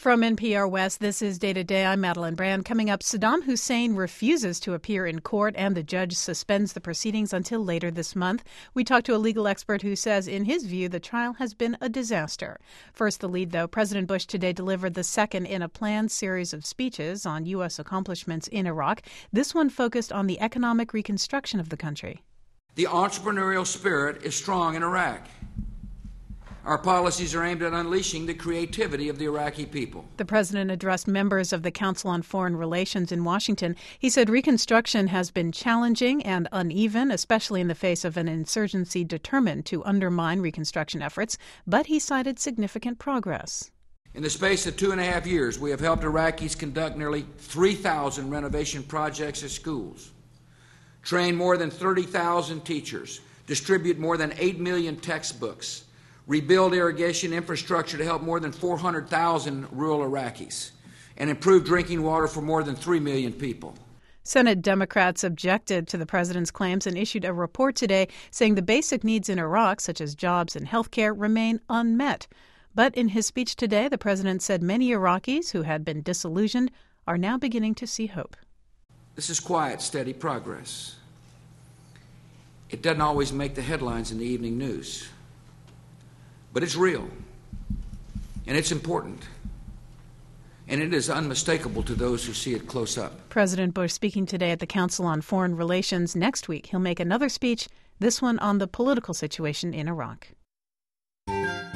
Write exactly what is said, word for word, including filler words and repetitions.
From N P R West, this is Day to Day. I'm Madeline Brand. Coming up, Saddam Hussein refuses to appear in court and the judge suspends the proceedings until later this month. We talked to a legal expert who says, in his view, the trial has been a disaster. First, the lead, though. President Bush today delivered the second in a planned series of speeches on U S accomplishments in Iraq. This one focused on the economic reconstruction of the country. The entrepreneurial spirit is strong in Iraq. Our policies are aimed at unleashing the creativity of the Iraqi people. The president addressed members of the Council on Foreign Relations in Washington. He said reconstruction has been challenging and uneven, especially in the face of an insurgency determined to undermine reconstruction efforts, but he cited significant progress. In the space of two and a half years, we have helped Iraqis conduct nearly three thousand renovation projects at schools, train more than thirty thousand teachers, distribute more than eight million textbooks, rebuild irrigation infrastructure to help more than four hundred thousand rural Iraqis, and improve drinking water for more than three million people. Senate Democrats objected to the president's claims and issued a report today saying the basic needs in Iraq, such as jobs and health care, remain unmet. But in his speech today, the president said many Iraqis who had been disillusioned are now beginning to see hope. This is quiet, steady progress. It doesn't always make the headlines in the evening news. But it's real, and it's important, and it is unmistakable to those who see it close up. President Bush speaking today at the Council on Foreign Relations. Next week, he'll make another speech, this one on the political situation in Iraq.